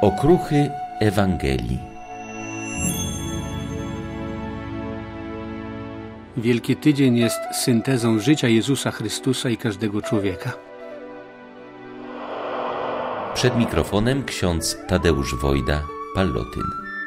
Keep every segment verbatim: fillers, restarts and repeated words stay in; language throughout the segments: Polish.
Okruchy Ewangelii. Wielki Tydzień jest syntezą życia Jezusa Chrystusa i każdego człowieka. Przed mikrofonem ksiądz Tadeusz Wojda, Pallotyn.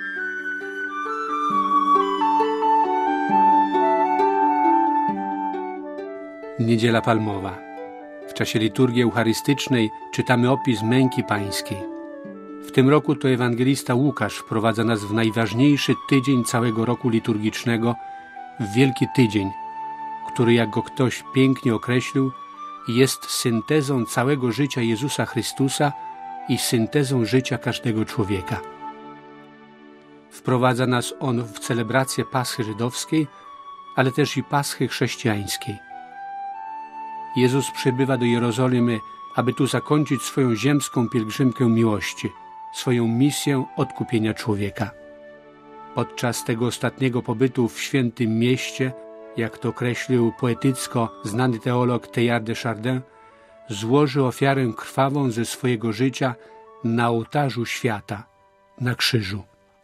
Niedziela Palmowa. W czasie liturgii eucharystycznej czytamy opis męki pańskiej. W tym roku to ewangelista Łukasz wprowadza nas w najważniejszy tydzień całego roku liturgicznego, w Wielki Tydzień, który, jak go ktoś pięknie określił, jest syntezą całego życia Jezusa Chrystusa i syntezą życia każdego człowieka. Wprowadza nas on w celebrację Paschy żydowskiej, ale też i Paschy chrześcijańskiej. Jezus przybywa do Jerozolimy, aby tu zakończyć swoją ziemską pielgrzymkę miłości, swoją misję odkupienia człowieka. Podczas tego ostatniego pobytu w świętym mieście, jak to określił poetycko znany teolog Teilhard de Chardin, złoży ofiarę krwawą ze swojego życia na ołtarzu świata, na krzyżu.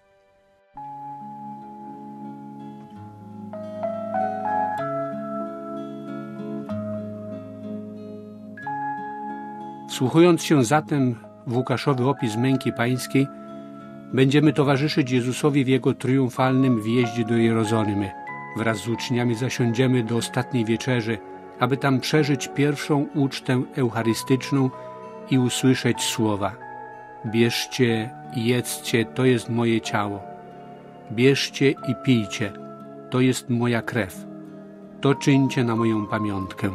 Wsłuchując się zatem w Łukaszowy opis męki pańskiej, będziemy towarzyszyć Jezusowi w Jego triumfalnym wjeździe do Jerozolimy. Wraz z uczniami zasiądziemy do ostatniej wieczerzy, aby tam przeżyć pierwszą ucztę eucharystyczną i usłyszeć słowa: bierzcie i jedzcie, to jest moje ciało. Bierzcie i pijcie, to jest moja krew. To czyńcie na moją pamiątkę.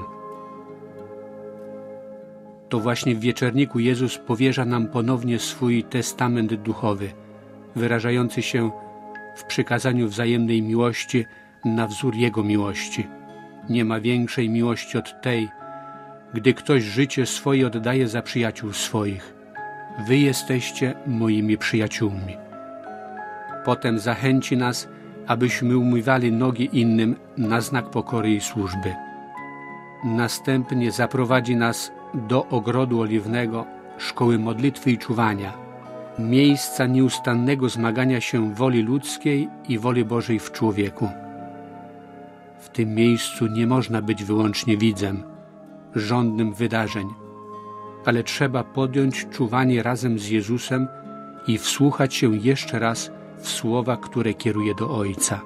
To właśnie w wieczerniku Jezus powierza nam ponownie swój testament duchowy, wyrażający się w przykazaniu wzajemnej miłości na wzór Jego miłości. Nie ma większej miłości od tej, gdy ktoś życie swoje oddaje za przyjaciół swoich. Wy jesteście moimi przyjaciółmi. Potem zachęci nas, abyśmy umywali nogi innym na znak pokory i służby. Następnie zaprowadzi nas do ogrodu oliwnego, szkoły modlitwy i czuwania, miejsca nieustannego zmagania się woli ludzkiej i woli Bożej w człowieku. W tym miejscu nie można być wyłącznie widzem, żądnym wydarzeń, ale trzeba podjąć czuwanie razem z Jezusem i wsłuchać się jeszcze raz w słowa, które kieruje do Ojca.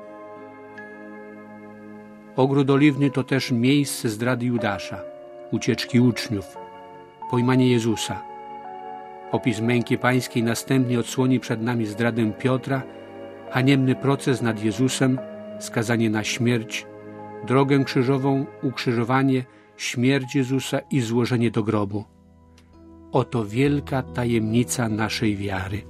Ogród oliwny to też miejsce zdrady Judasza, ucieczki uczniów, pojmanie Jezusa. Opis męki pańskiej następnie odsłoni przed nami zdradę Piotra, haniebny proces nad Jezusem, skazanie na śmierć, drogę krzyżową, ukrzyżowanie, śmierć Jezusa i złożenie do grobu. Oto wielka tajemnica naszej wiary.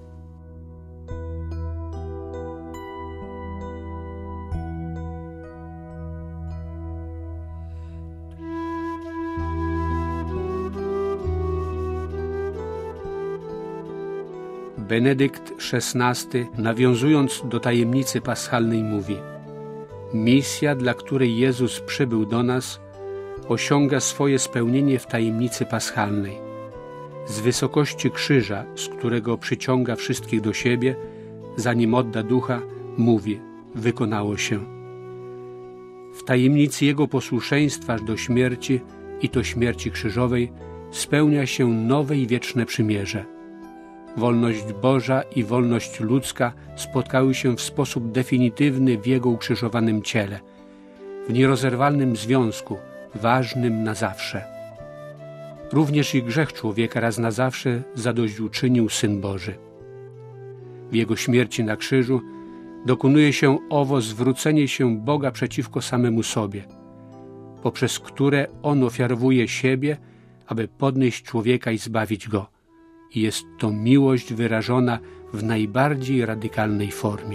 Benedykt szesnasty, nawiązując do tajemnicy paschalnej, mówi: misja, dla której Jezus przybył do nas, osiąga swoje spełnienie w tajemnicy paschalnej. Z wysokości krzyża, z którego przyciąga wszystkich do siebie, zanim odda ducha, mówi: wykonało się. W tajemnicy Jego posłuszeństwa aż do śmierci, i to śmierci krzyżowej, spełnia się nowe i wieczne przymierze. Wolność Boża i wolność ludzka spotkały się w sposób definitywny w Jego ukrzyżowanym ciele, w nierozerwalnym związku, ważnym na zawsze. Również i grzech człowieka raz na zawsze zadośćuczynił Syn Boży. W Jego śmierci na krzyżu dokonuje się owo zwrócenie się Boga przeciwko samemu sobie, poprzez które On ofiarowuje siebie, aby podnieść człowieka i zbawić go. I jest to miłość wyrażona w najbardziej radykalnej formie.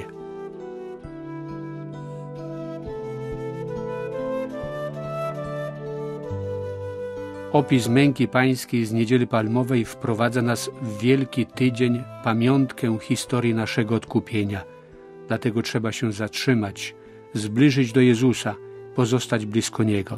Opis męki pańskiej z Niedzieli Palmowej wprowadza nas w Wielki Tydzień, pamiątkę historii naszego odkupienia. Dlatego trzeba się zatrzymać, zbliżyć do Jezusa, pozostać blisko Niego.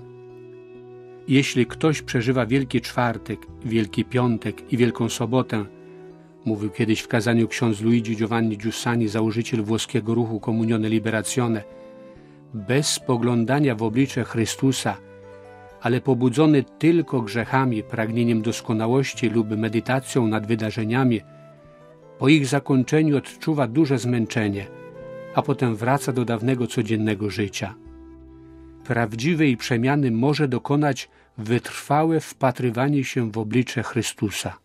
Jeśli ktoś przeżywa Wielki Czwartek, Wielki Piątek i Wielką Sobotę, mówił kiedyś w kazaniu ksiądz Luigi Giovanni Giussani, założyciel włoskiego ruchu Comunione Liberazione, bez spoglądania w oblicze Chrystusa, ale pobudzony tylko grzechami, pragnieniem doskonałości lub medytacją nad wydarzeniami, po ich zakończeniu odczuwa duże zmęczenie, a potem wraca do dawnego codziennego życia. Prawdziwej przemiany może dokonać wytrwałe wpatrywanie się w oblicze Chrystusa.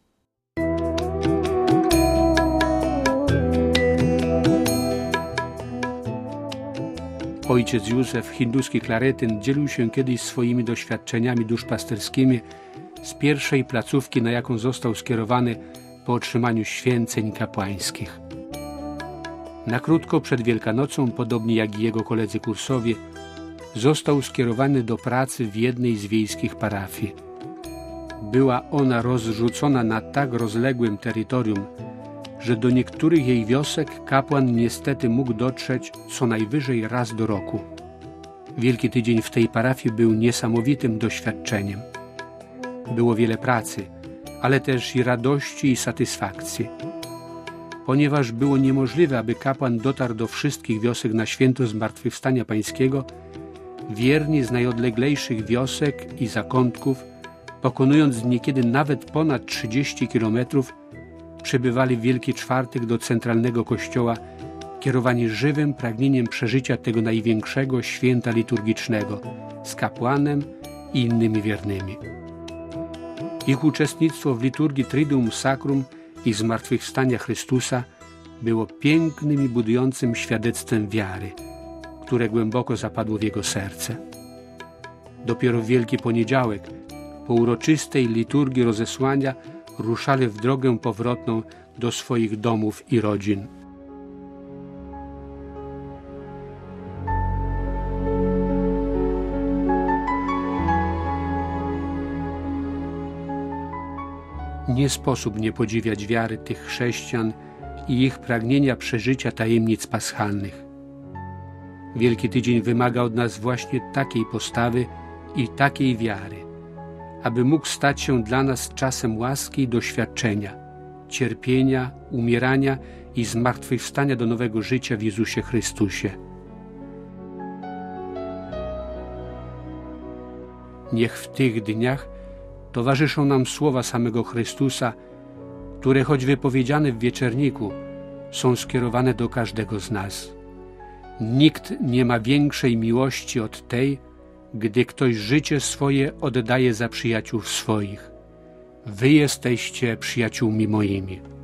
Ojciec Józef, hinduski klaretyn, dzielił się kiedyś swoimi doświadczeniami duszpasterskimi z pierwszej placówki, na jaką został skierowany po otrzymaniu święceń kapłańskich. Na krótko przed Wielkanocą, podobnie jak i jego koledzy kursowie, został skierowany do pracy w jednej z wiejskich parafii. Była ona rozrzucona na tak rozległym terytorium, że do niektórych jej wiosek kapłan niestety mógł dotrzeć co najwyżej raz do roku. Wielki Tydzień w tej parafii był niesamowitym doświadczeniem. Było wiele pracy, ale też i radości i satysfakcji. Ponieważ było niemożliwe, aby kapłan dotarł do wszystkich wiosek na święto Zmartwychwstania Pańskiego, wierni z najodleglejszych wiosek i zakątków, pokonując niekiedy nawet ponad trzydzieści kilometrów, przybywali w Wielki Czwartek do centralnego kościoła, kierowani żywym pragnieniem przeżycia tego największego święta liturgicznego z kapłanem i innymi wiernymi. Ich uczestnictwo w liturgii Triduum Sacrum i Zmartwychwstania Chrystusa było pięknym i budującym świadectwem wiary, które głęboko zapadło w jego serce. Dopiero w Wielki Poniedziałek, po uroczystej liturgii rozesłania, ruszali w drogę powrotną do swoich domów i rodzin. Nie sposób nie podziwiać wiary tych chrześcijan i ich pragnienia przeżycia tajemnic paschalnych. Wielki Tydzień wymaga od nas właśnie takiej postawy i takiej wiary, aby mógł stać się dla nas czasem łaski i doświadczenia, cierpienia, umierania i zmartwychwstania do nowego życia w Jezusie Chrystusie. Niech w tych dniach towarzyszą nam słowa samego Chrystusa, które choć wypowiedziane w wieczerniku, są skierowane do każdego z nas. Nikt nie ma większej miłości od tej, gdy ktoś życie swoje oddaje za przyjaciół swoich. Wy jesteście przyjaciółmi moimi.